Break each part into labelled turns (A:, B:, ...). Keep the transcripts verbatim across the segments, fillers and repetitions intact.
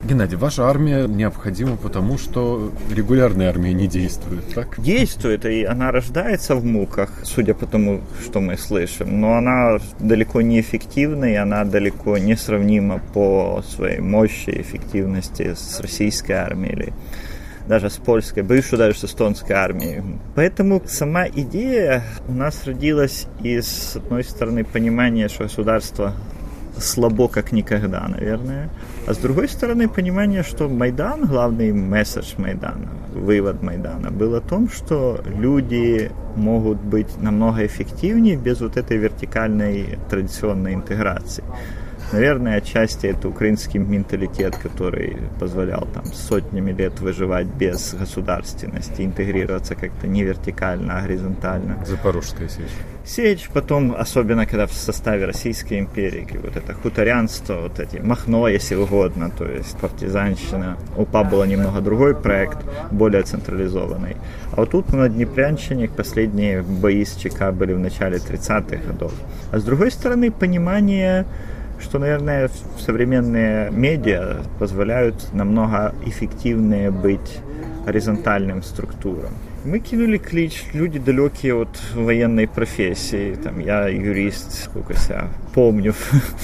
A: Геннадий, ваша армия необходима потому, что регулярная армия не действует, так?
B: Действует, и она рождается в муках, судя по тому, что мы слышим, но она далеко не эффективна, и она далеко не сравнима по своей мощи и эффективности с российской армией или даже с польской, боюсь, что даже с эстонской армией. Поэтому сама идея у нас родилась из, с одной стороны, понимания, что государство слабо как никогда, наверное. А с другой стороны, понимание, что Майдан, главный месседж Майдана, вывод Майдана, был о том, что люди могут быть намного эффективнее без вот этой вертикальной традиционной интеграции. Наверное, отчасти это украинский менталитет, который позволял там сотнями лет выживать без государственности, интегрироваться как-то не вертикально, а горизонтально.
A: Запорожская сечь.
B: Сечь, потом, особенно когда в составе Российской империи, вот это хуторянство, вот эти Махно, если угодно, то есть партизанщина. У УПА был немного другой проект, более централизованный. А вот тут на Днепрянщине последние бои с ЧК были в начале тридцатых годов. А с другой стороны, понимание, что, наверное, современные медиа позволяют намного эффективнее быть горизонтальным структурам. Мы кинули клич «Люди, далекие от военной профессии». Там, я юрист, сколько себя помню.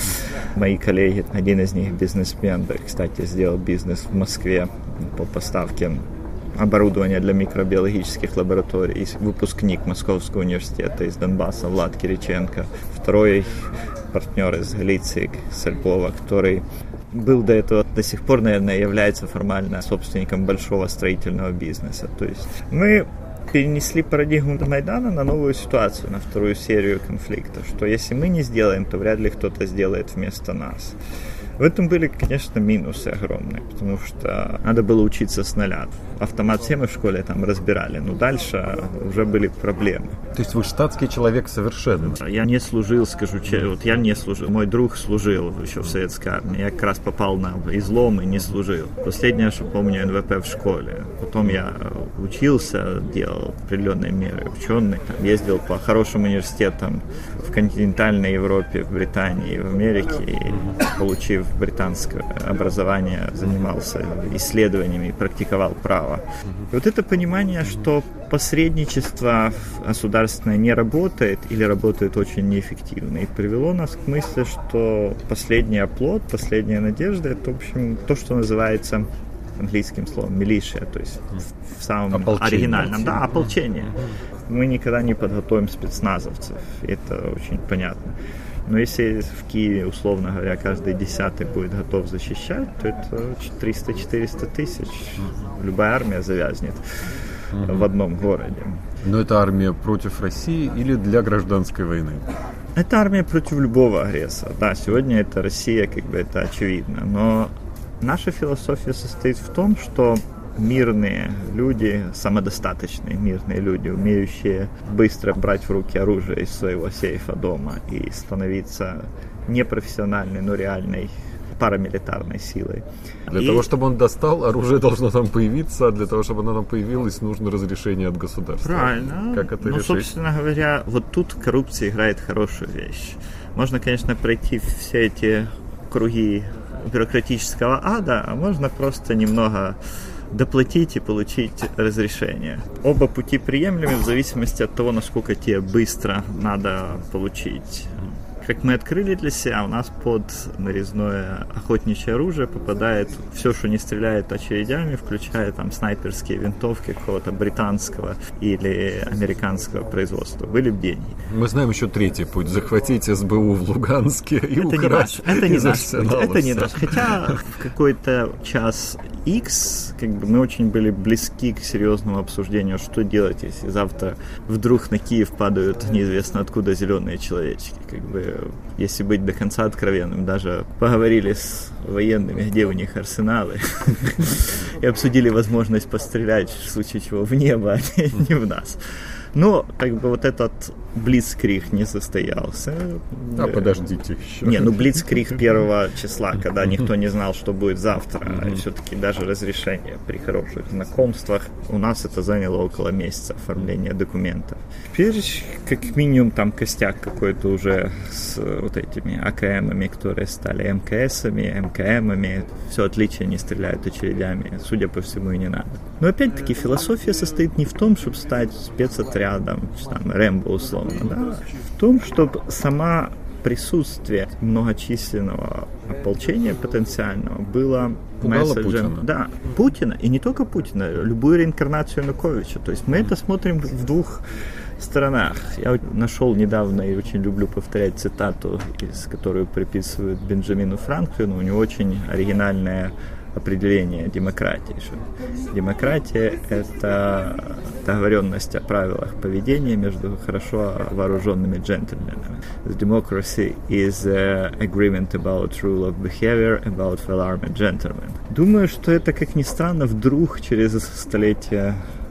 B: Мои коллеги, один из них бизнесмен, да, кстати, сделал бизнес в Москве по поставке оборудования для микробиологических лабораторий. Выпускник Московского университета из Донбасса Влад Кириченко. Второй партнер из Галиции, Сальпова, который был до этого, до сих пор, наверное, является формально собственником большого строительного бизнеса. То есть мы перенесли парадигму Майдана на новую ситуацию, на вторую серию конфликтов, что если мы не сделаем, то вряд ли кто-то сделает вместо нас. В этом были, конечно, минусы огромные, потому что надо было учиться с нуля. Автомат все мы в школе там разбирали, но дальше уже были проблемы.
A: То есть вы штатский человек совершенно?
B: Я не служил, скажу честно, вот я не служил. Мой друг служил еще в советской армии. Я как раз попал на излом и не служил. Последнее, что помню, эн вэ пэ в школе. Потом я учился, делал определенные меры, ученый, там, ездил по хорошим университетам в континентальной Европе, в Британии и в Америке, и, получив британское образование, занимался исследованиями и практиковал право. И вот это понимание, что посредничество государственное не работает или работает очень неэффективно, и привело нас к мысли, что последний оплот, последняя надежда — это, в общем, то, что называется английским словом militia, то есть в самом ополчение. оригинальном, да, ополчение. Мы никогда не подготовим спецназовцев, это очень понятно. Но если в Киеве, условно говоря, каждый десятый будет готов защищать, то это триста-четыреста тысяч. Любая армия завязнет угу. в одном городе.
A: Но это армия против России или для гражданской войны?
B: Это армия против любого агрессора. Да, сегодня это Россия, как бы это очевидно. Но наша философия состоит в том, что мирные люди, самодостаточные мирные люди, умеющие быстро брать в руки оружие из своего сейфа дома и становиться не профессиональной, но реальной парамилитарной силой.
A: Для и... того, чтобы он достал, оружие должно там появиться, а для того, чтобы оно там появилось, нужно разрешение от государства.
B: Правильно.
A: Как это
B: ну,
A: решить?
B: Собственно говоря, вот тут коррупция играет хорошую вещь. Можно, конечно, пройти все эти круги бюрократического ада, а можно просто немного доплатить и получить разрешение. Оба пути приемлемы в зависимости от того, насколько тебе быстро надо получить. Как мы открыли для себя, у нас под нарезное охотничье оружие попадает все, что не стреляет очередями, включая там снайперские винтовки какого-то британского или американского производства. Были бы деньги.
A: Мы знаем еще третий путь. Захватить эс бэ у в Луганске и
B: это
A: украсть.
B: Не наш, это не наш путь. Это не наш. Хотя в какой-то час X как бы мы очень были близки к серьезному обсуждению, что делать, если завтра вдруг на Киев падают неизвестно откуда зеленые человечки. Как бы, если быть до конца откровенным, даже поговорили с военными, где у них арсеналы, и обсудили возможность пострелять, в случае чего, в небо, а не в нас. Но как бы вот этот блицкриг не состоялся.
A: А подождите еще.
B: Не, ну блицкриг первого числа, когда никто не знал, что будет завтра. Mm-hmm. Все-таки даже разрешение при хороших знакомствах. У нас это заняло около месяца оформления документов. Теперь как минимум там костяк какой-то уже с вот этими АКМами, которые стали МКСами, МКМами. Все отличие, не стреляют очередями. Судя по всему, и не надо. Но опять-таки философия состоит не в том, чтобы стать спецотрядом, там, Рэмбо условно, да, в том, чтобы сама присутствие многочисленного ополчения потенциального было месседжем,
A: Путина.
B: Да, Путина, и не только Путина, любую реинкарнацию Януковича. То есть мы это смотрим в двух сторонах. Я нашел недавно и очень люблю повторять цитату, из которую приписывают Бенджамину Франклину. У него очень оригинальная определение демократии. Что демократия – это договоренность о правилах поведения между хорошо вооруженными джентльменами. Democracy is an agreement about rule of behavior about well-armed gentlemen. Думаю, что это, как ни странно, вдруг через столетия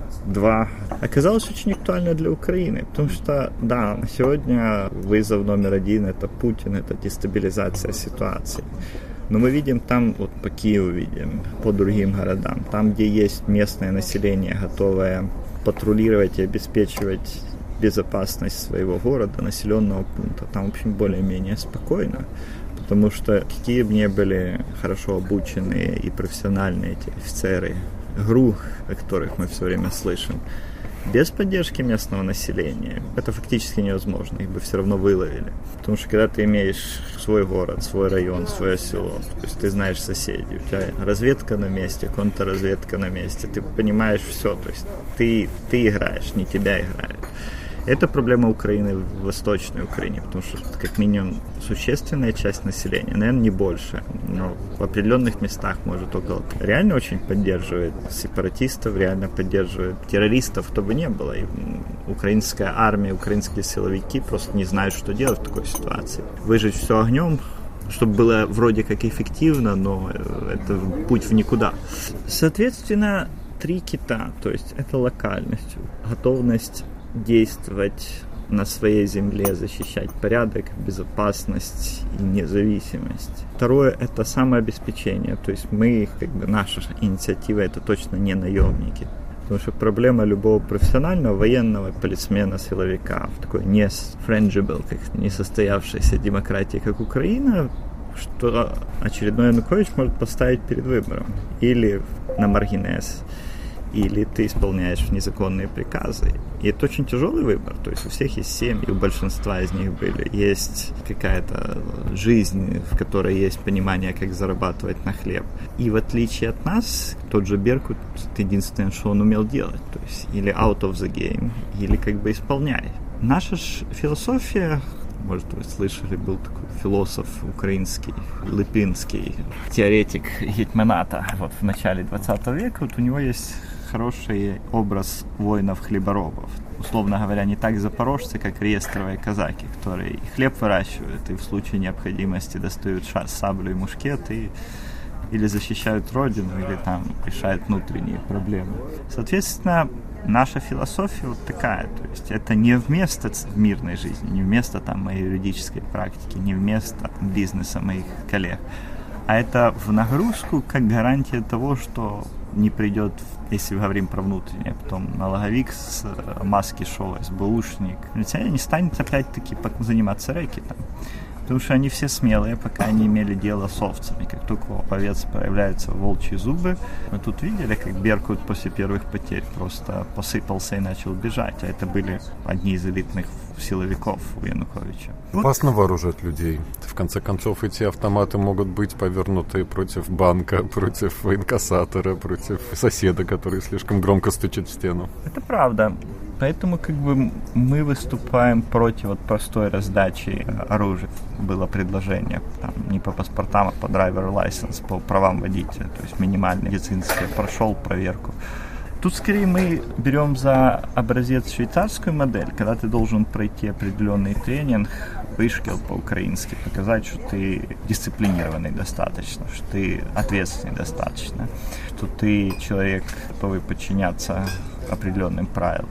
B: два оказалось очень актуально для Украины, потому что, да, сегодня вызов номер один – это Путин, это дестабилизация ситуации. Но мы видим там, вот по Киеву видим, по другим городам, там, где есть местное население, готовое патрулировать и обеспечивать безопасность своего города, населенного пункта, там, в общем, более-менее спокойно, потому что какие бы ни были хорошо обученные и профессиональные эти офицеры ГРУ, о которых мы все время слышим, без поддержки местного населения это фактически невозможно, их бы все равно выловили. Потому что когда ты имеешь свой город, свой район, свое село, то есть ты знаешь соседей, у тебя разведка на месте, контрразведка на месте, ты понимаешь все, то есть ты, ты играешь, не тебя играют. Это проблема Украины в Восточной Украине, потому что как минимум существенная часть населения, наверное, не больше, но в определенных местах, может, около, реально очень поддерживает сепаратистов, реально поддерживает террористов, кто бы ни было. И украинская армия, украинские силовики просто не знают, что делать в такой ситуации. Выжечь все огнем, чтобы было вроде как эффективно, но это путь в никуда. Соответственно, три кита, то есть это локальность, готовность действовать на своей земле, защищать порядок, безопасность и независимость. Второе – это самообеспечение. То есть мы, как бы наша инициатива – это точно не наемники. Потому что проблема любого профессионального, военного, полисмена, силовика в такой не frangible, как несостоявшейся демократии, как Украина, что очередной Янукович может поставить перед выбором. Или на маргинез, или ты исполняешь незаконные приказы. И это очень тяжелый выбор. То есть у всех есть семьи, у большинства из них были. Есть какая-то жизнь, в которой есть понимание, как зарабатывать на хлеб. И в отличие от нас, тот же Беркут, это единственное, что он умел делать. То есть или out of the game, или как бы исполняй. Наша ж философия, может, вы слышали, был такой философ украинский, Липинский, теоретик гетьманата вот в начале двадцатого века. Вот у него есть хороший образ воинов-хлеборобов. Условно говоря, не так запорожцы, как реестровые казаки, которые и хлеб выращивают, и в случае необходимости достают саблю и мушкет, и или защищают родину, или там решают внутренние проблемы. Соответственно, наша философия вот такая, то есть это не вместо мирной жизни, не вместо там моей юридической практики, не вместо бизнеса моих коллег, а это в нагрузку как гарантия того, что не придет, если мы говорим про внутреннее, потом налоговик с маски шоу, СБУшник, не станет опять-таки заниматься рэкетом. Потому что они все смелые, пока не имели дело с овцами. Как только у овец появляются волчьи зубы, мы тут видели, как Беркут после первых потерь просто посыпался и начал бежать. А это были одни из элитных силовиков у Януковича.
A: Опасно вооружать людей. В конце концов, эти автоматы могут быть повернуты против банка, против инкассатора, против соседа, который слишком громко стучит в стену.
B: Это правда. Поэтому как бы мы выступаем против вот простой раздачи оружия. Было предложение там, не по паспортам, а по driver license, по правам водителя. То есть минимальный медицинский прошел проверку. Тут скорее мы берем за образец швейцарскую модель, когда ты должен пройти определенный тренинг, вышкил по-украински, показать, что ты дисциплинированный достаточно, что ты ответственный достаточно, что ты человек, готовый подчиняться определенным правилам.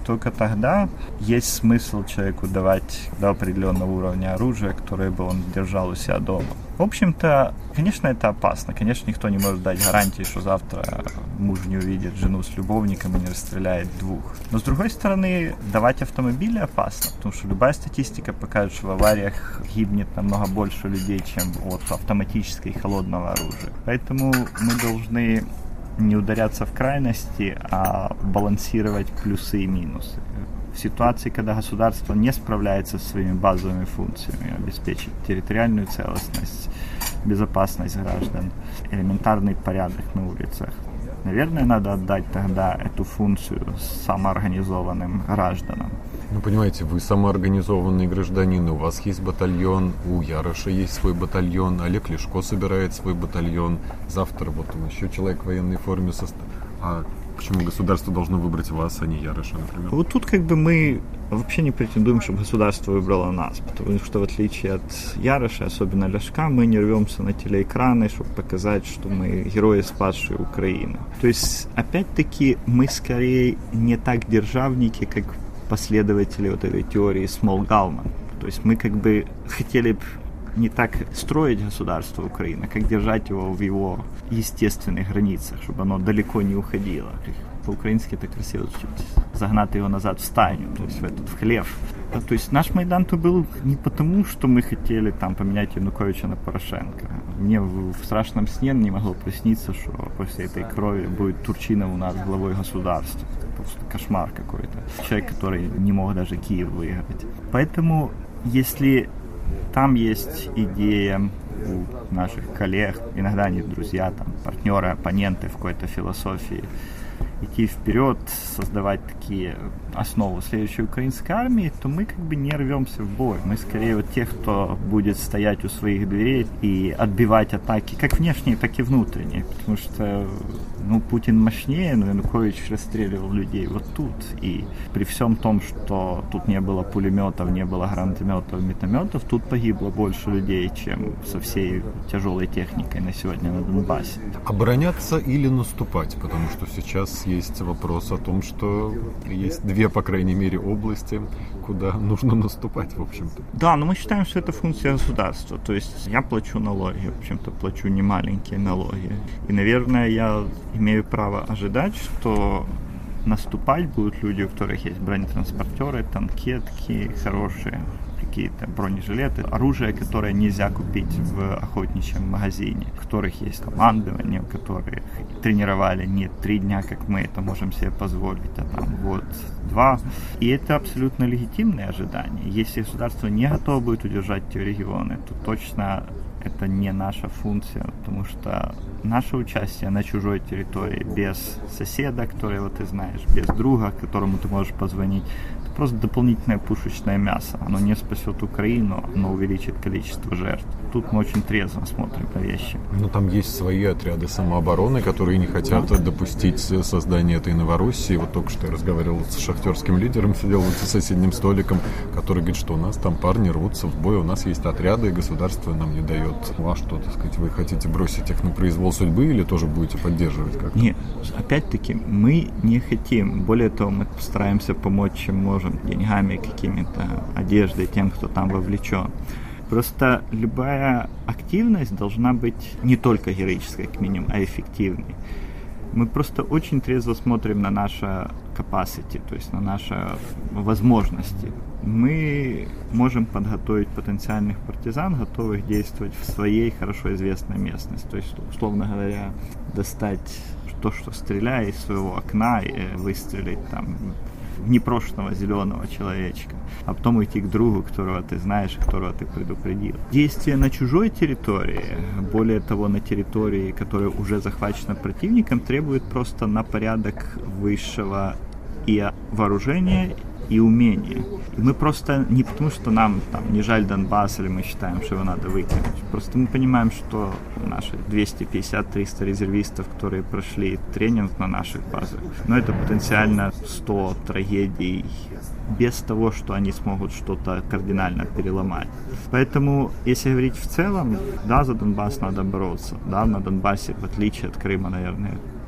B: только тогда есть смысл человеку давать до определенного уровня оружия, которое бы он держал у себя дома. В общем-то, конечно, это опасно. Конечно, никто не может дать гарантии, что завтра муж не увидит жену с любовником и не расстреляет двух. Но, с другой стороны, давать автомобили опасно, потому что любая статистика покажет, что в авариях гибнет намного больше людей, чем от автоматического и холодного оружия. Поэтому мы должны не ударяться в крайности, а балансировать плюсы и минусы. В ситуации, когда государство не справляется со своими базовыми функциями, обеспечить территориальную целостность, безопасность граждан, элементарный порядок на улицах, наверное, надо отдать тогда эту функцию самоорганизованным гражданам.
A: Ну, понимаете, вы самоорганизованный гражданин, у вас есть батальон, у Яроша есть свой батальон, Олег Ляшко собирает свой батальон, завтра вот еще человек в военной форме состоит. А почему государство должно выбрать вас, а не Яроша, например?
B: Вот тут как бы мы вообще не претендуем, чтобы государство выбрало нас, потому что в отличие от Яроша, особенно Ляшка, мы не рвемся на телеэкраны, чтобы показать, что мы герои, спасшие Украину. То есть, опять-таки, мы скорее не так державники, как последователи вот этой теории small government. То есть мы как бы хотели бы не так строить государство Украины, как держать его в его естественных границах, чтобы оно далеко не уходило. По-украински это красиво звучит. Загнать его назад в стайню, то есть в этот в хлев. То есть наш Майдан-то был не потому, что мы хотели там поменять Януковича на Порошенко. Мне в, в страшном сне не могло присниться, что после этой крови будет Турчинов у нас главой государства. Просто кошмар какой-то. Человек, который не мог даже Киев выиграть. Поэтому, если там есть идея у наших коллег, иногда они друзья, там, партнеры, оппоненты в какой-то философии, идти вперед, создавать такие основы следующей украинской армии, то мы как бы не рвемся в бой. Мы скорее вот те, кто будет стоять у своих дверей и отбивать атаки, как внешние, так и внутренние. Потому что ну, Путин мощнее, но Янукович расстреливал людей вот тут. И при всем том, что тут не было пулеметов, не было гранатометов, метометов, тут погибло больше людей, чем со всей тяжелой техникой на сегодня на Донбассе.
A: Обороняться или наступать? Потому что сейчас есть вопрос о том, что есть две, по крайней мере, области, куда нужно наступать, в общем-то.
B: Да, но мы считаем, что это функция государства. То есть я плачу налоги, в общем-то, плачу немаленькие налоги. И, наверное, я имею право ожидать, что наступать будут люди, у которых есть бронетранспортеры, танкетки хорошие, какие-то бронежилеты, оружие, которое нельзя купить в охотничьем магазине, у которых есть командование, у которых тренировали не три дня, как мы это можем себе позволить, а там год-два. И это абсолютно легитимные ожидания. Если государство не готово будет удержать эти регионы, то точно это не наша функция, потому что наше участие на чужой территории без соседа, которого ты знаешь, без друга, которому ты можешь позвонить, это просто дополнительное пушечное мясо. Оно не спасет Украину, оно увеличит количество жертв. Тут мы очень трезво смотрим на вещи.
A: Но там есть свои отряды самообороны, которые не хотят допустить создания этой Новороссии. Вот только что я разговаривал с шахтерским лидером, сидел вот за соседним столиком, который говорит, что у нас там парни рвутся в бой, у нас есть отряды, и государство нам не дает. Ну а что, так сказать, вы хотите бросить их на произвол судьбы или тоже будете поддерживать как-то?
B: Нет, опять-таки, мы не хотим. Более того, мы стараемся помочь, чем можем, деньгами, какими-то, одеждой тем, кто там вовлечен. Просто любая активность должна быть не только героической, как минимум, а эффективной. Мы просто очень трезво смотрим на наше capacity, то есть на наши возможности. Мы можем подготовить потенциальных партизан, готовых действовать в своей хорошо известной местности. То есть, условно говоря, достать то, что стреляет из своего окна и выстрелить там в непрошенного зеленого человечка, а потом уйти к другу, которого ты знаешь, которого ты предупредил. Действие на чужой территории, более того, на территории, которая уже захвачена противником, требует просто на порядок высшего и вооружения, и умения. И мы просто не потому, что нам там не жаль Донбасс, или мы считаем, что его надо выкинуть. Просто мы понимаем, что наши двести пятьдесят - триста резервистов, которые прошли тренинг на наших базах, но это потенциально сто трагедий без того, что они смогут что-то кардинально переломать. Поэтому, если говорить в целом, да, за Донбасс надо бороться. Да, на Донбассе, в отличие от Крыма, наверное,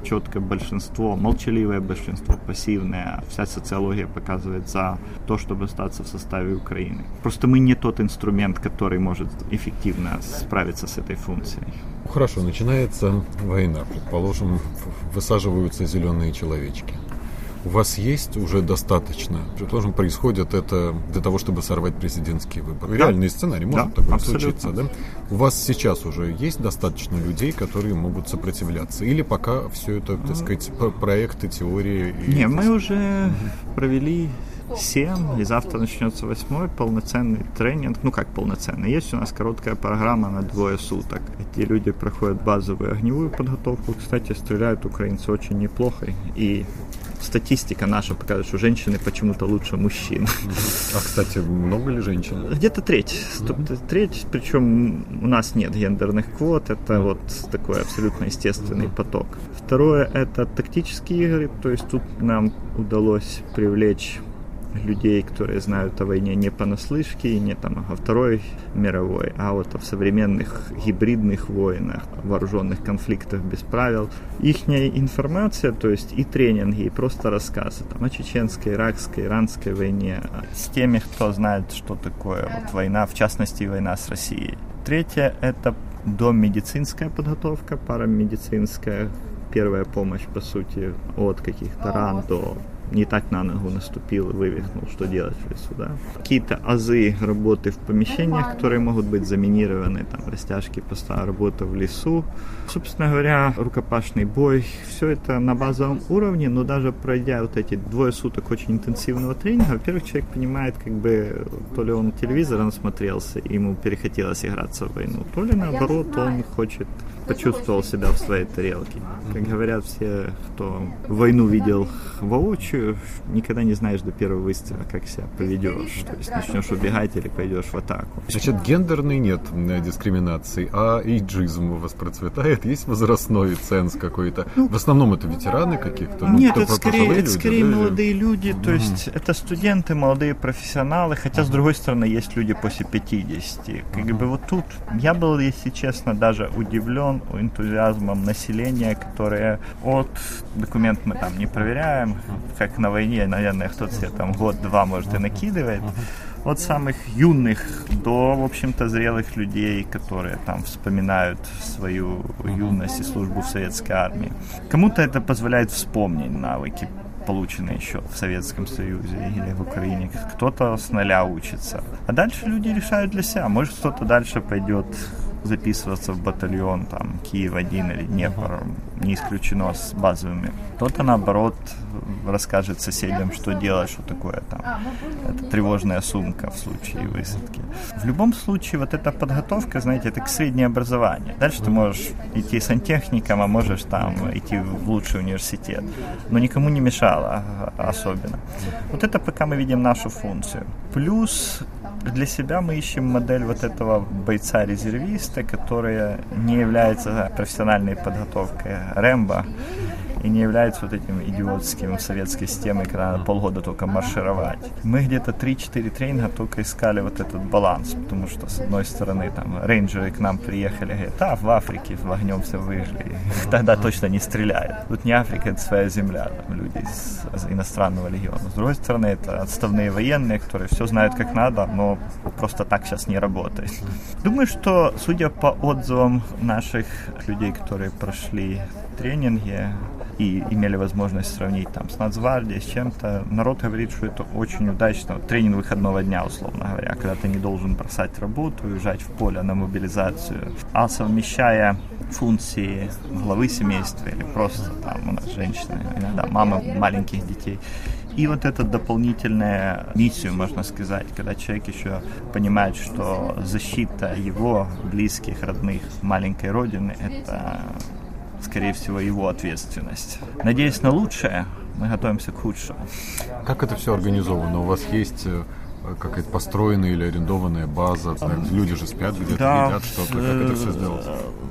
B: четко большинство, молчаливое большинство, пассивное. Вся социология показывает за то, чтобы остаться в составе Украины. Просто мы не тот инструмент, который может эффективно справиться с этой функцией.
A: Хорошо, начинается война, предположим, высаживаются зеленые человечки. У вас есть уже достаточно? Предположим, происходит это для того, чтобы сорвать президентские выборы. Да. Реальный сценарий, может да, такое абсолютно случиться, да? У вас сейчас уже есть достаточно людей, которые могут сопротивляться? Или пока все это, так сказать, проекты, теории? И...
B: Не, мы уже угу. провели семь, и завтра начнется восьмой полноценный тренинг. Ну как полноценный? Есть у нас короткая программа на двое суток. Эти люди проходят базовую огневую подготовку. Кстати, стреляют украинцы очень неплохо. И статистика наша показывает, что женщины почему-то лучше мужчин.
A: А, кстати, много ли женщин?
B: Где-то треть. Mm-hmm. Треть, причем у нас нет гендерных квот, это вот такой абсолютно естественный mm-hmm. поток. Второе, это тактические игры, то есть тут нам удалось привлечь людей, которые знают о войне не понаслышке, не там о Второй мировой, а вот о современных гибридных войнах, вооруженных конфликтах без правил. Ихняя информация, то есть и тренинги, и просто рассказы там, о чеченской, иракской, иранской войне, с теми, кто знает, что такое вот, война, в частности, война с Россией. Третье – это домедицинская подготовка, парамедицинская, первая помощь, по сути, от каких-то ран до не так на ногу наступил и вывихнул, что делать в лесу, да. Какие-то азы работы в помещениях, которые могут быть заминированы, там, растяжки поста, работа в лесу. Собственно говоря, рукопашный бой, все это на базовом уровне, но даже пройдя вот эти двое суток очень интенсивного тренинга, во-первых, человек понимает, как бы, то ли он телевизор насмотрелся, и ему перехотелось играться в войну, то ли наоборот, он хочет, почувствовал себя в своей тарелке. Как говорят все, кто войну видел воочию, никогда не знаешь до первого выстрела, как себя поведешь. То есть начнешь убегать или пойдешь в атаку.
A: Значит, гендерной нет дискриминации, а эйджизм у вас процветает, есть возрастной ценз какой-то. Ну, в основном это ветераны каких-то?
B: Ну, нет, это скорее, это люди, скорее да, молодые или... люди, то mm-hmm. есть это студенты, молодые профессионалы, хотя mm-hmm. с другой стороны есть люди после пятидесяти. Как mm-hmm. бы вот тут я был, если честно, даже удивлен энтузиазмом населения, которое от документ мы там не проверяем, как на войне, наверное, кто-то себе там год-два, может, и накидывает. От самых юных до, в общем-то, зрелых людей, которые там вспоминают свою юность и службу в советской армии. Кому-то это позволяет вспомнить навыки, полученные еще в Советском Союзе или в Украине. Кто-то с нуля учится. А дальше люди решают для себя. Может, кто-то дальше пойдет записываться в батальон, там, Киев-один или Днепр, не исключено с базовыми. Кто-то, наоборот, расскажет соседям, что делать, что такое там. Это тревожная сумка в случае высадки. В любом случае, вот эта подготовка, знаете, это к среднее образование. Дальше ты можешь идти сантехником, а можешь там идти в лучший университет. Но никому не мешало особенно. Вот это пока мы видим нашу функцию. Плюс для себя мы ищем модель вот этого бойца-резервиста, которая не является профессиональной подготовкой Рэмбо и не является вот этим идиотским советской системой, когда надо полгода только маршировать. Мы где-то три-четыре тренинга только искали вот этот баланс, потому что, с одной стороны, там, рейнджеры к нам приехали, говорят, а, в Африке в огнем все выжили, тогда точно не стреляют. Тут не Африка, это своя земля, там, люди из, из иностранного легиона. С другой стороны, это отставные военные, которые все знают как надо, но просто так сейчас не работает. Думаю, что, судя по отзывам наших людей, которые прошли тренинги и имели возможность сравнить там с Нацгвардией, с чем-то, народ говорит, что это очень удачно. Тренинг выходного дня, условно говоря, когда ты не должен бросать работу, уезжать в поле на мобилизацию, а совмещая функции главы семейства или просто там у нас женщины, иногда мама маленьких детей. И вот эту дополнительную миссию, можно сказать, когда человек еще понимает, что защита его близких, родных, маленькой родины – это, скорее всего, его ответственность. Надеюсь на лучшее, мы готовимся к худшему.
A: Как это все организовано? У вас есть какая-то построенная или арендованная база? Люди же спят где-то,
B: да,
A: едят что-то. Как это все сделать?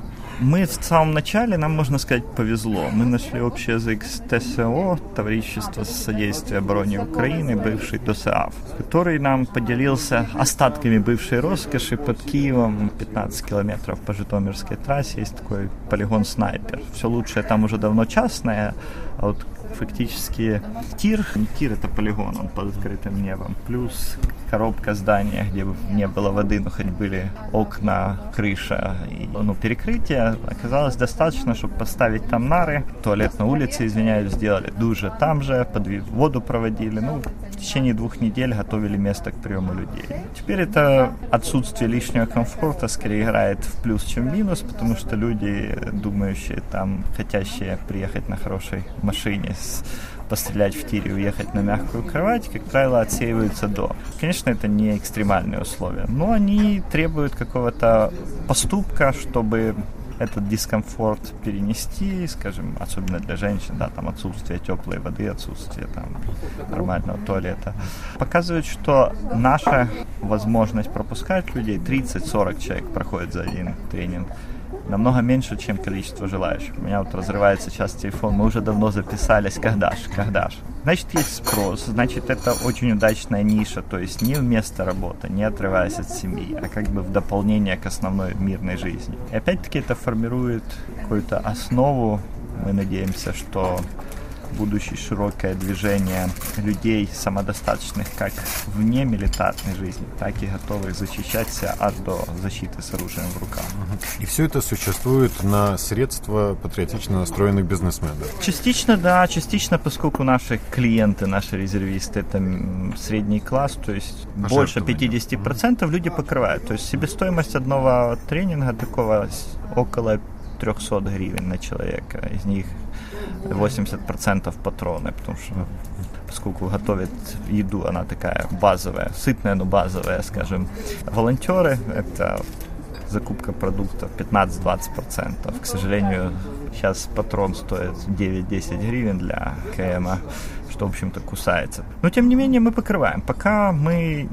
B: мы в самом начале, нам, можно сказать, повезло. Мы нашли общий язык с ТСО, Товарищество содействия обороне Украины, бывший ДОСААФ, который нам поделился остатками бывшей роскоши под Киевом, пятнадцать километров по Житомирской трассе, есть такой полигон «Снайпер». Все лучшее там уже давно частное, а вот фактически тир, не тир, это полигон, он под открытым небом, плюс коробка здания, где не было воды, но хоть были окна, крыша и ну, перекрытие, оказалось достаточно, чтобы поставить там нары, туалет на улице, извиняюсь, сделали, душ там же, под воду проводили, ну, в течение двух недель готовили место к приему людей. Теперь это отсутствие лишнего комфорта скорее играет в плюс, чем в минус, потому что люди, думающие там, хотящие приехать на хорошей машине, пострелять в тире и уехать на мягкую кровать, как правило, отсеиваются до. Конечно, это не экстремальные условия, но они требуют какого-то поступка, чтобы этот дискомфорт перенести, скажем, особенно для женщин, да, там отсутствие теплой воды, отсутствие там нормального туалета. Показывает, что наша возможность пропускать людей, тридцать-сорок человек проходит за один тренинг, намного меньше, чем количество желающих. У меня вот разрывается сейчас телефон, мы уже давно записались, когда ж, когда ж. Значит, есть спрос, значит, это очень удачная ниша, то есть не вместо работы, не отрываясь от семьи, а как бы в дополнение к основной мирной жизни. И опять-таки это формирует какую-то основу, мы надеемся, что будущее широкое движение людей самодостаточных как вне милитарной жизни, так и готовых защищать себя аж до защиты с оружием в руках.
A: И все это существует на средства патриотично настроенных бизнесменов?
B: Частично, да, частично, поскольку наши клиенты, наши резервисты, это средний класс, то есть больше пятьдесят процентов люди покрывают. То есть себестоимость одного тренинга такого около триста гривен на человека, из них восемьдесят процентов патроны, потому что поскольку готовят еду, она такая базовая, сытная, но базовая, скажем. Волонтеры — это закупка продуктов пятнадцать-двадцать процентов. К сожалению, сейчас патрон стоит девять-десять гривен для КМа, что, в общем-то, кусается. Но, тем не менее, мы покрываем. Пока мы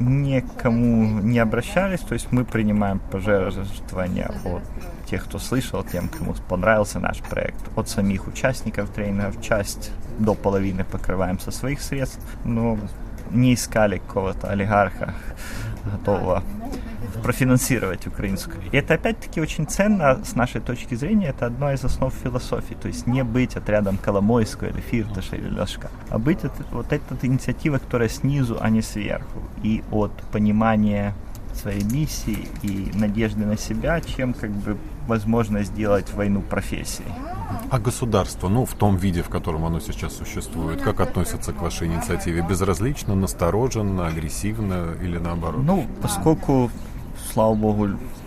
B: никому не обращались, то есть мы принимаем пожертвования от тех, кто слышал, тем, кому понравился наш проект, от самих участников тренингов, часть до половины покрываем со своих средств, но не искали какого-то олигарха, готового профинансировать украинскую. И это опять-таки очень ценно с нашей точки зрения, это одна из основ философии, то есть не быть отрядом Коломойского или Фирташа или Ляшка, а быть это, вот эта инициатива, которая снизу, а не сверху, и от понимания своей миссии и надежды на себя, чем как бы возможно сделать войну профессией.
A: А государство, ну, в том виде, в котором оно сейчас существует, как относится к вашей инициативе? Безразлично, настороженно, агрессивно или наоборот?
B: Ну, поскольку, слава богу,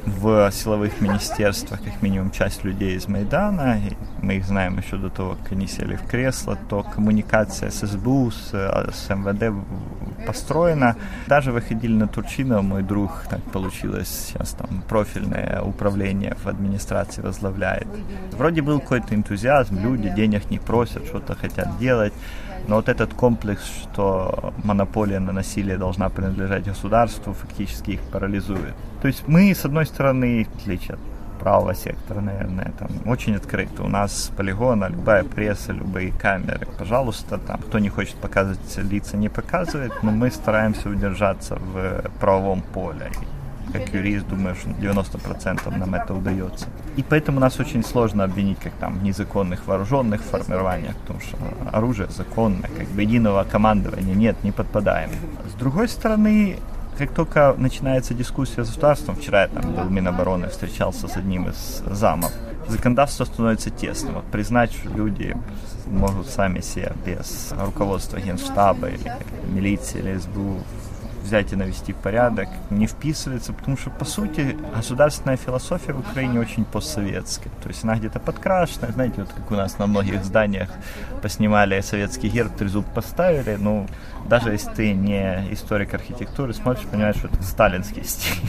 B: в силовых министерствах как минимум часть людей из Майдана, и мы их знаем еще до того, как они сели в кресло, то коммуникация с СБУ, с, с МВД построена. Даже выходили на Турчинова, мой друг, так получилось, сейчас там профильное управление в администрации возглавляет. Вроде был какой-то энтузиазм, люди денег не просят, что-то хотят делать. Но вот этот комплекс, что монополия на насилие должна принадлежать государству, фактически их парализует. То есть мы, с одной стороны, в отличие от правого сектора, наверное, там очень открыто. У нас полигона, любая пресса, любые камеры. Пожалуйста, там, кто не хочет показывать лица, не показывает, но мы стараемся удержаться в правовом поле. Как юрист, думаю, что девяносто процентов нам это удается. И поэтому нас очень сложно обвинить как там в незаконных вооруженных формированиях, потому что оружие законное, как бы единого командования нет, не подпадаем. С другой стороны, как только начинается дискуссия с государством, вчера я там был в Минобороны, встречался с одним из замов, законодательство становится тесным. Вот признать, что люди могут сами себе без руководства Генштаба или милиции или СБУ взять и навести порядок, не вписывается, потому что, по сути, государственная философия в Украине очень постсоветская. То есть она где-то подкрашена, знаете, вот как у нас на многих зданиях поснимали советский герб, трезуб поставили, ну, даже если ты не историк архитектуры, смотришь, понимаешь, что это сталинский стиль.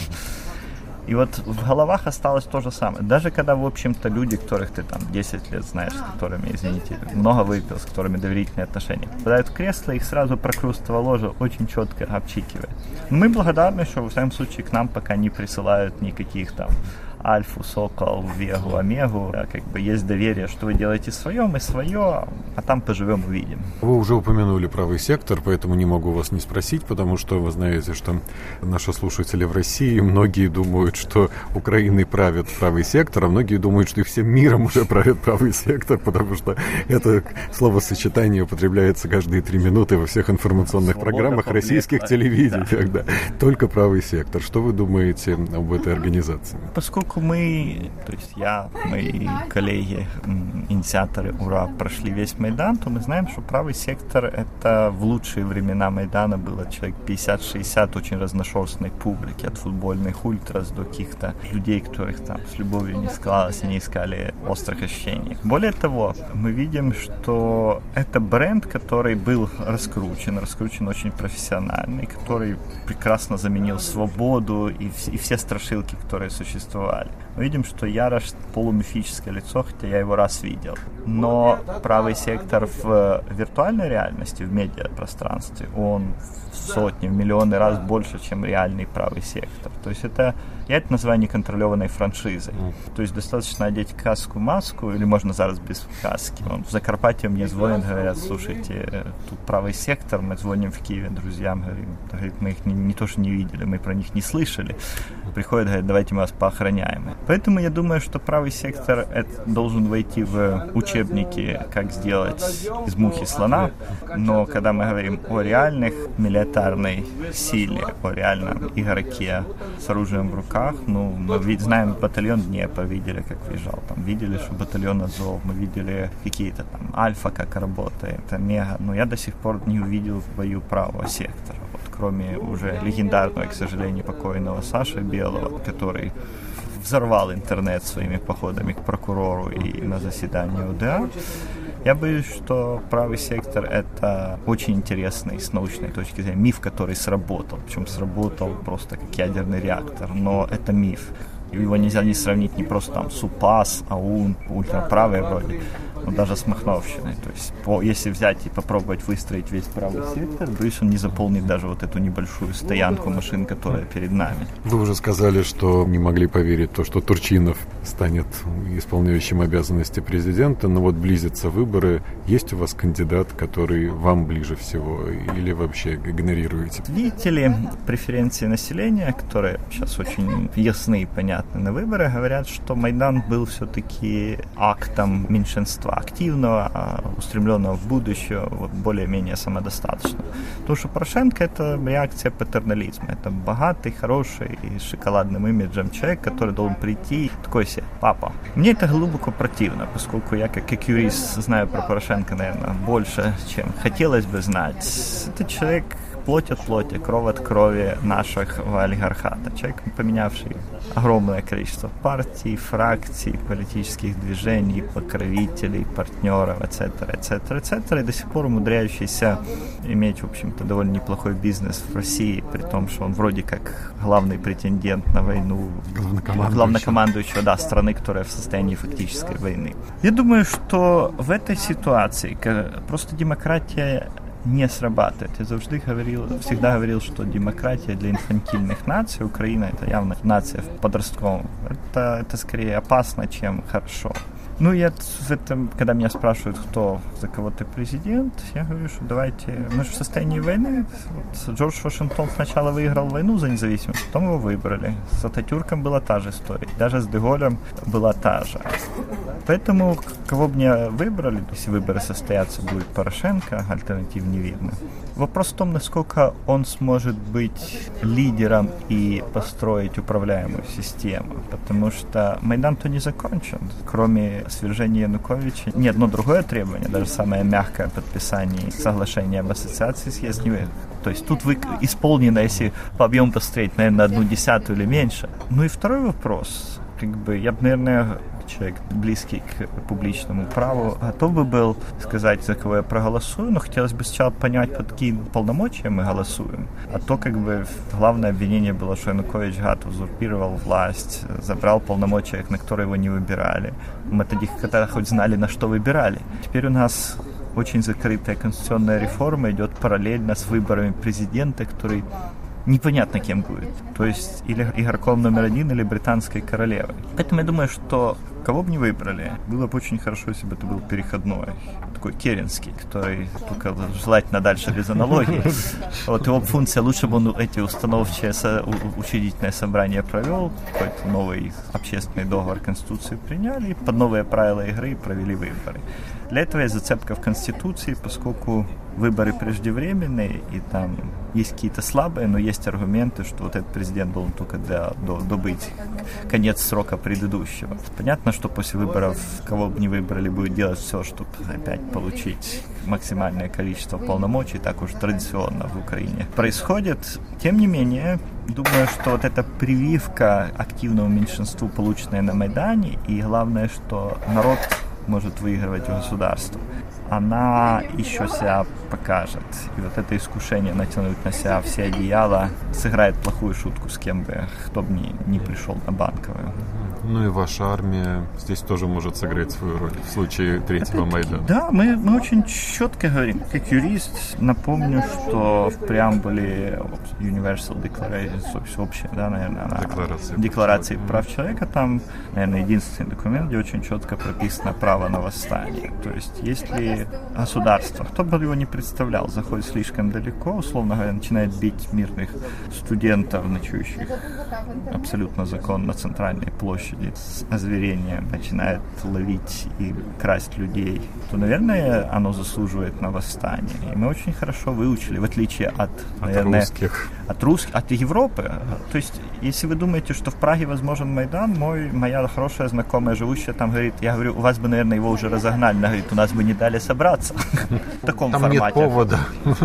B: И вот в головах осталось то же самое. Даже когда, в общем-то, люди, которых ты там десять лет знаешь, с которыми, извините, много выпил, с которыми доверительные отношения, попадают в кресло, их сразу прокрустово ложа очень четко обчикивает. Мы благодарны, что, в всяком случае, к нам пока не присылают никаких там Альфу, Сокол, Вегу, Омегу. Да, как бы есть доверие, что вы делаете свое, мы свое, а там поживем, увидим.
A: Вы уже упомянули правый сектор, поэтому не могу вас не спросить, потому что вы знаете, что наши слушатели в России, многие думают, что Украиной правит правый сектор, а многие думают, что и всем миром уже правит правый сектор, потому что это словосочетание употребляется каждые три минуты во всех информационных Свобода программах российских телевидениях. Да. Да. Только правый сектор. Что вы думаете об этой организации?
B: Поскольку мы, то есть я, мои коллеги, инициаторы УРА прошли весь Майдан, то мы знаем, что правый сектор — это в лучшие времена Майдана было человек пятьдесят-шестьдесят очень разношерстной публики, от футбольных ультрас до каких-то людей, которых там с любовью не складывалось, они искали острых ощущений. Более того, мы видим, что это бренд, который был раскручен, раскручен очень профессиональный, который прекрасно заменил свободу и, и все страшилки, которые существовали. Мы видим, что Ярош — полумифическое лицо, хотя я его раз видел. Но правый сектор в виртуальной реальности, в медиапространстве, он в сотни, в миллионы раз больше, чем реальный правый сектор. То есть это, я это называю неконтролированной франшизой. То есть достаточно одеть каску-маску, или можно зараз без каски. Он в Закарпатье мне звонят, говорят: слушайте, тут правый сектор, мы звоним в Киеве друзьям, говорим, говорит, мы их не, не то что не видели, мы про них не слышали. Приходят, говорят, давайте мы вас поохраняем. Поэтому я думаю, что правый сектор это должен войти в учебники, как сделать из мухи слона. Но когда мы говорим о реальных милитарной силе, о реальном игроке с оружием в руках, ну, мы вид- знаем батальон Днепр, видели, как въезжал, там, видели, что батальон Азов, мы видели какие-то там Альфа, как работает, Омега, но я до сих пор не увидел в бою правого сектора, вот, кроме уже легендарного, к сожалению, покойного Саши Белого, который взорвал интернет своими походами к прокурору и на заседание УДА. Я боюсь, что правый сектор — это очень интересный с научной точки зрения миф, который сработал. Причем сработал просто как ядерный реактор, но это миф. Его нельзя не сравнить не просто там с УПАС, АУН, ультраправой вроде, но даже с Махновщиной. То есть по, если взять и попробовать выстроить весь правый сектор, боюсь, он не заполнит даже вот эту небольшую стоянку машин, которая перед нами.
A: Вы уже сказали, что не могли поверить в то, что Турчинов станет исполняющим обязанности президента, но вот близятся выборы. Есть у вас кандидат, который вам ближе всего, или вообще игнорируете?
B: Видите ли, преференции населения, которые сейчас очень ясны и понятны на выборах, говорят, что Майдан был все-таки актом меньшинства, активного, устремленного в будущее, вот, более-менее самодостаточного. Потому что Порошенко — это реакция патернализма. Это богатый, хороший и с шоколадным имиджем человек, который должен прийти такой себе: папа. Мне это глубоко противно, поскольку я, как, как юрист, знаю про Порошенко, наверное, больше, чем хотелось бы знать. Это человек плоть от плоти, кровь от крови нашего олигархата. Человек, поменявший огромное количество партий, фракций, политических движений, покровителей, партнеров, et cetera, et cetera, et cetera, и до сих пор умудряющийся иметь, в общем-то, довольно неплохой бизнес в России, при том, что он вроде как главный претендент на войну, главнокомандующего, да, страны, которая в состоянии фактической войны. Я думаю, что в этой ситуации просто демократия не срабатывает. Я завжди говорил, всегда говорил, что демократия для инфантильных наций, Украина — это явно нация в подростковом, это, это скорее опасно, чем хорошо. Ну, я в этом, когда меня спрашивают, кто за кого ты президент, я говорю, что давайте, мы же в состоянии войны. Вот Джордж Вашингтон сначала выиграл войну за независимость, потом его выбрали. С Ататюрком была та же история, даже с Деголем была та же. Поэтому, кого бы мне выбрали, если выборы состоятся, будет Порошенко, альтернатив не видно. Вопрос в том, насколько он сможет быть лидером и построить управляемую систему, потому что Майдан-то не закончен. Кроме свержения Януковича, ни одно другое требование, даже самое мягкое подписание соглашения об ассоциации съезд не выиграл. То есть тут вы исполнено, если по объему посмотреть, наверное, на одну десятую или меньше. Ну и второй вопрос. Как бы я бы, наверное, человек, близкий к публичному праву, готов бы был сказать, за кого я проголосую, но хотелось бы сначала понять, под какие полномочия мы голосуем. А то, как бы, главное обвинение было, что Янукович, гад, узурпировал власть, забрал полномочия, на которые его не выбирали. Мы тогда когда хоть знали, на что выбирали. Теперь у нас очень закрытая конституционная реформа идет параллельно с выборами президента, который непонятно кем будет. То есть или игроком номер один, или британской королевой. Поэтому я думаю, что кого бы ни выбрали, было бы очень хорошо, если бы это был переходной, такой керенский, который только желательно дальше без аналогии. Вот его функция, лучше бы он эти установчие учредительное собрание провел, какой-то новый общественный договор Конституции приняли, и под новые правила игры провели выборы. Для этого есть зацепка в Конституции, поскольку выборы преждевременные, и там есть какие-то слабые, но есть аргументы, что вот этот президент должен только для, до, добыть конец срока предыдущего. Понятно, что после выборов, кого бы ни выбрали, будет делать все, чтобы опять получить максимальное количество полномочий, так уж традиционно в Украине происходит. Тем не менее, думаю, что вот эта прививка активному меньшинству, полученная на Майдане, и главное, что народ может выигрывать у государства, она еще себя покажет. И вот это искушение натянуть на себя все одеяла сыграет плохую шутку с кем бы, кто бы ни, ни пришел на Банковую.
A: Ну и ваша армия здесь тоже может сыграть свою роль в случае третьего Майдана.
B: Да, мы, мы очень четко говорим. Как юрист напомню, что в преамбуле Universal Declaration, общая, да, наверное, она,
A: Декларация,
B: Декларации прав человека, там, наверное, единственный документ, где очень четко прописано право на восстание. То есть, если государство, кто бы его ни представлял, заходит слишком далеко, условно говоря, начинает бить мирных студентов, ночующих абсолютно законно на центральной площади, с озверением начинает ловить и красть людей, то, наверное, оно заслуживает на восстание. И мы очень хорошо выучили, в отличие от, наверное,
A: от русских.
B: От русских, от Европы. То есть, если вы думаете, что в Праге возможен Майдан, мой, моя хорошая знакомая, живущая там, говорит, я говорю, у вас бы, наверное, его уже разогнали. Она говорит, у нас бы не дали собраться. В таком
A: там
B: формате.
A: Нет повода.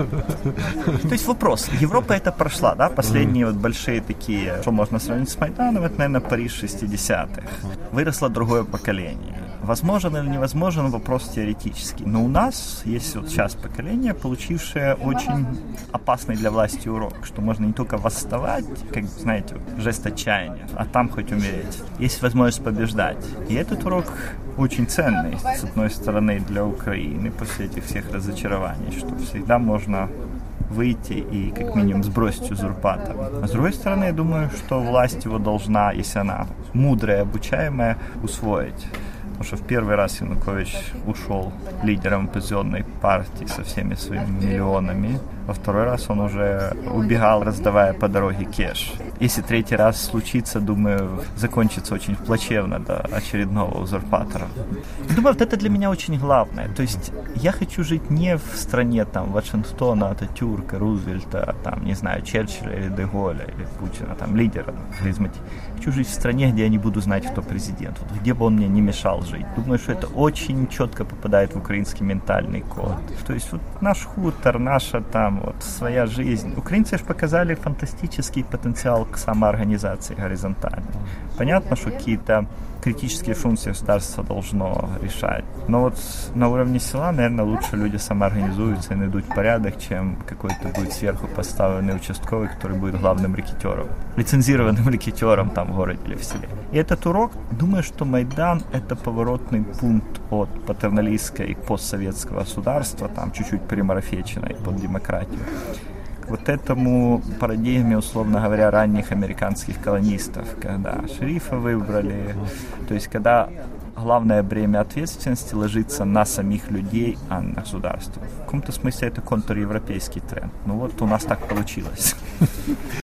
B: То есть вопрос. Европа это прошла, да? Последние вот большие такие, что можно сравнить с Майданом, это, наверное, Париж шестидесятых. Выросло другое поколение. Возможен или невозможен, вопрос теоретический. Но у нас есть вот сейчас поколение, получившее очень опасный для власти урок, что можно не только восставать, как, знаете, жест отчаяния, а там хоть умереть. Есть возможность побеждать. И этот урок очень ценный, с одной стороны, для Украины после этих всех разочарований, что всегда можно выйти и как минимум сбросить узурпатора. А с другой стороны, я думаю, что власть его должна, если она мудрая, обучаемая, усвоить. Потому что в первый раз Янукович ушел лидером оппозиционной партии со всеми своими миллионами. Во второй раз он уже убегал, раздавая по дороге кеш. Если третий раз случится, думаю, закончится очень плачевно до очередного узурпатора. Думаю, вот это для меня очень главное. То есть я хочу жить не в стране там Вашингтона, Ататюрка, Рузвельта, там, не знаю, Черчилля или де Голля, или Путина, там, лидера харизматичного. Хочу жить в стране, где я не буду знать, кто президент, вот, где бы он мне не мешал жить. Думаю, что это очень четко попадает в украинский ментальный код. То есть вот наш хутор, наша там вот своя жизнь. Украинцы же показали фантастический потенциал к самоорганизации горизонтальной. Понятно, что какие-то критические функции государства должно решать. Но вот на уровне села, наверное, лучше люди самоорганизуются и найдут порядок, чем какой-то будет сверху поставленный участковый, который будет главным рэкетёром, лицензированным рэкетёром там в городе или в селе. И этот урок, думаю, что Майдан — это поворотный пункт от патерналистской постсоветского государства, там чуть-чуть перемарафеченной под демократию, вот этому парадигме, условно говоря, ранних американских колонистов, когда шерифа выбрали, то есть когда главное бремя ответственности ложится на самих людей, а не на государство. В каком-то смысле это контревропейский тренд. Ну вот у нас так получилось.